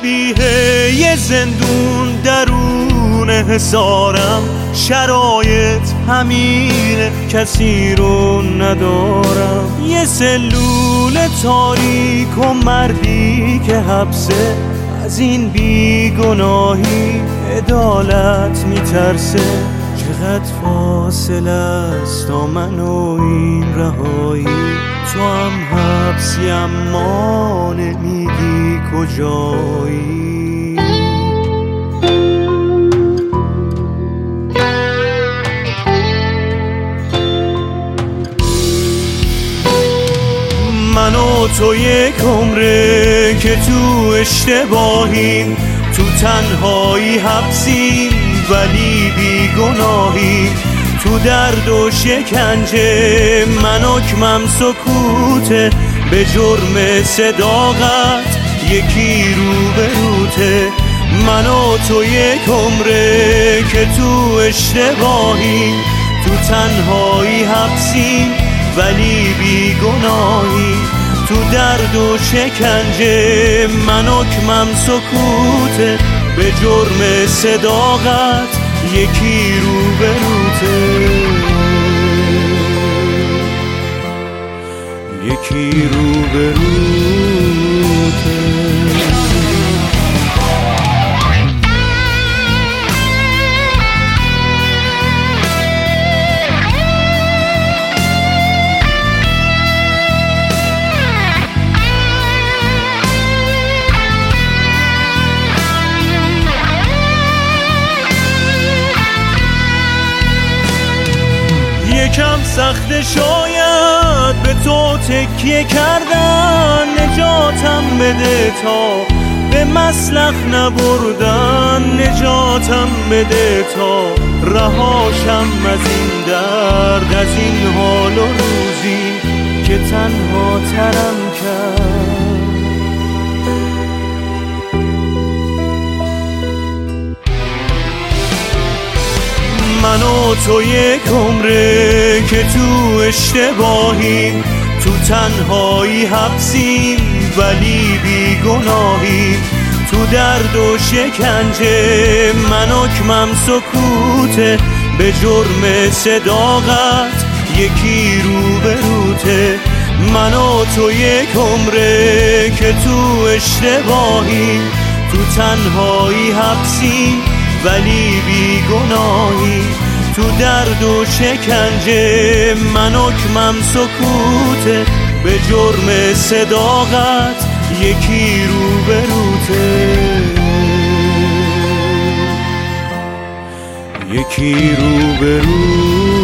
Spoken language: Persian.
شبیه یه زندون درون حصارم، شرایط همینه کسی رو ندارم. یه سلول تاریک و مردی که حبسه، از این بیگناهی عدالت میترسه. چقدر فاصله است تا من و این رهایی، تو هم حبسی اما نمیگی کجایی. من و تو یک عمره که تو اشتباهیم، تو تنهایی حبسیم ولی بیگناهیم. تو درد و شکنجه من حکمم سکوته، به جرم صداقت یکی روبروته. من و تو یک عمره که تو اشتباهیم، تو تنهایی حبسیم ولی بیگناهیم. تو درد و شکنجه من حکمم سکوته، به جرم صداقت یکی روبروته، یکی روبروته. یکم سخت شاید به تو تکیه کردن، نجاتم بده تا به مسلخ نبردن. نجاتم بده تا رهاشم از این درد، از این حال و روزی که تنها ترم کرد. من و تو یک عمره که تو اشتباهیم، تو تنهایی حبسیم ولی بیگناهیم. تو درد و شکنجه من حکمم سکوته، به جرم صداقت یکی روبروته. من و تو یک عمره که تو اشتباهیم، تو تنهایی حبسیم ولی بیگناهی. تو درد و شکنجه من حکمم سکوته، به جرم صداقت یکی روبروته، یکی روبروته.